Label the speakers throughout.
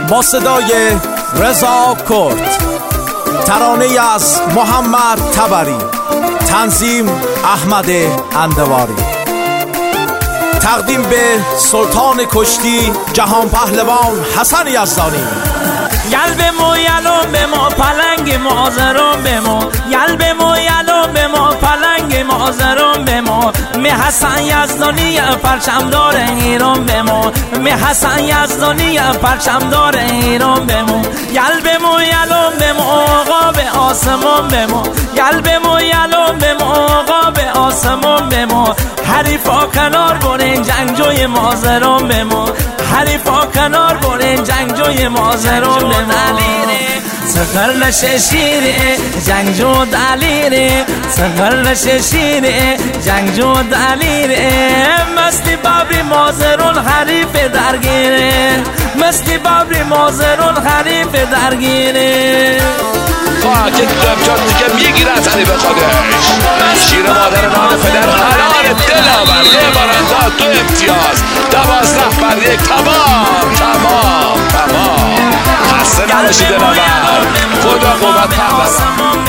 Speaker 1: با صدای رضا کرد، ترانه از محمد تبری، تنظیم احمد اندواری، تقدیم به سلطان کشتی جهان پهلوان حسن یزدانی.
Speaker 2: یلبمو یلو به ما پلنگ معذرم به ما، یلبمو یلو به ما پلنگ معذرم به ما، می حسن یزدانی پرچمدار ایران به ما، می حسن یزدانی پرچمدار ایران به ما. یلبمو یلو به ما آقا به آسمان به ما، یلبمو یلو به ما آقا به آسمان به ما. حریفا کنار برین جنگجوی معذرم به ما، حریفا کنار برین جنگجوی معذرم به ما. سخر نشه شیره جنگجو دلیره، سخر نشه شیره جنگجو دلیره. مستی بابری مازرون حریف درگیره، مستی بابری مازرون حریف درگیره.
Speaker 3: که امشان دیگه میگیره از حریف خودش. شیر مادر نام پدر قرار دل آورده بارنداد تو امتیاز 12 بر 1. تمام خسته نباشید دلاور. خدا قوت پهلوان.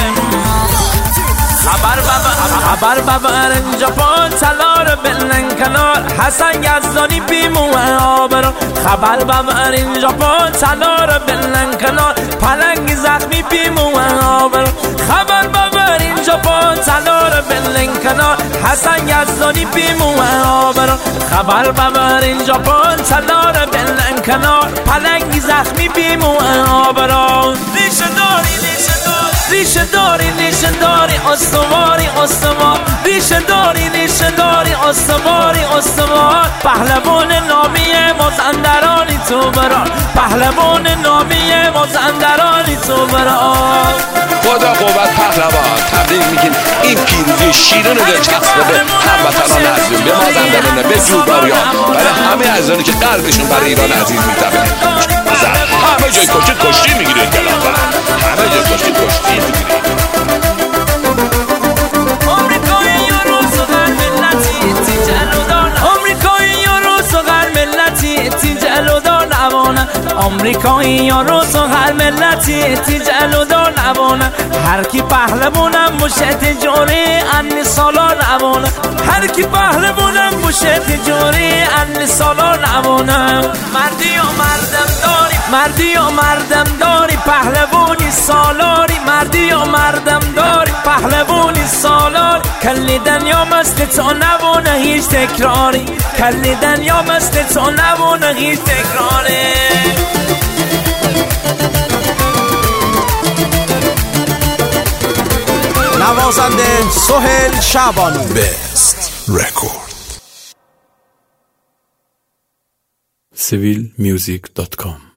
Speaker 2: خبر ببر اینجا پا تلار بلن کنار حسن یزدانی بیمو آبرو. خبر ببر اینجا پا تلار بلن کنار پلنگ زخمی بیمو آبرو. خبر ببر اینجا پا تلار بلن کنار حسن یزدانی بیمو آبرو. خبر ببر اینجا پا تلار بلن کنار پلنگ زخمی بیمو آبرو. ریشه داری استواری ریشه داری استوار. پهلوان نامی مازندرانی تو برار، پهلوان نامی مازندرانی تو برار.
Speaker 3: خدا قوت پهلوان. تبریک میگیم این پیروزی شیرین رو چسبه به هموطنان عزیز، به مازندران، به جویباریان، برای همه عزیزانی که قلبشون برای ایران عزیز میتونه. همه جای کشتی میگیره دلاور، همه جای کشتی میگیره.
Speaker 2: آمریکایی یا روز و هر ملتی تیجلو دار نبانه. هر کی پهلوانم باشه تجاری انی سالا نبانه، هر کی پهلوانم باشه تجاری انی سالا نبانه. مردی و مردم داری پهلوانی سالاری، مردی و مردم داری پهلوانی سالاری. کلی دنیا مست تو نبونه هیچ تکراری، کلی دنیا مست تو نبونه هیچ تکراری.
Speaker 1: نوازنده سهیل شعبانی.
Speaker 4: Best Record. civilmusic.com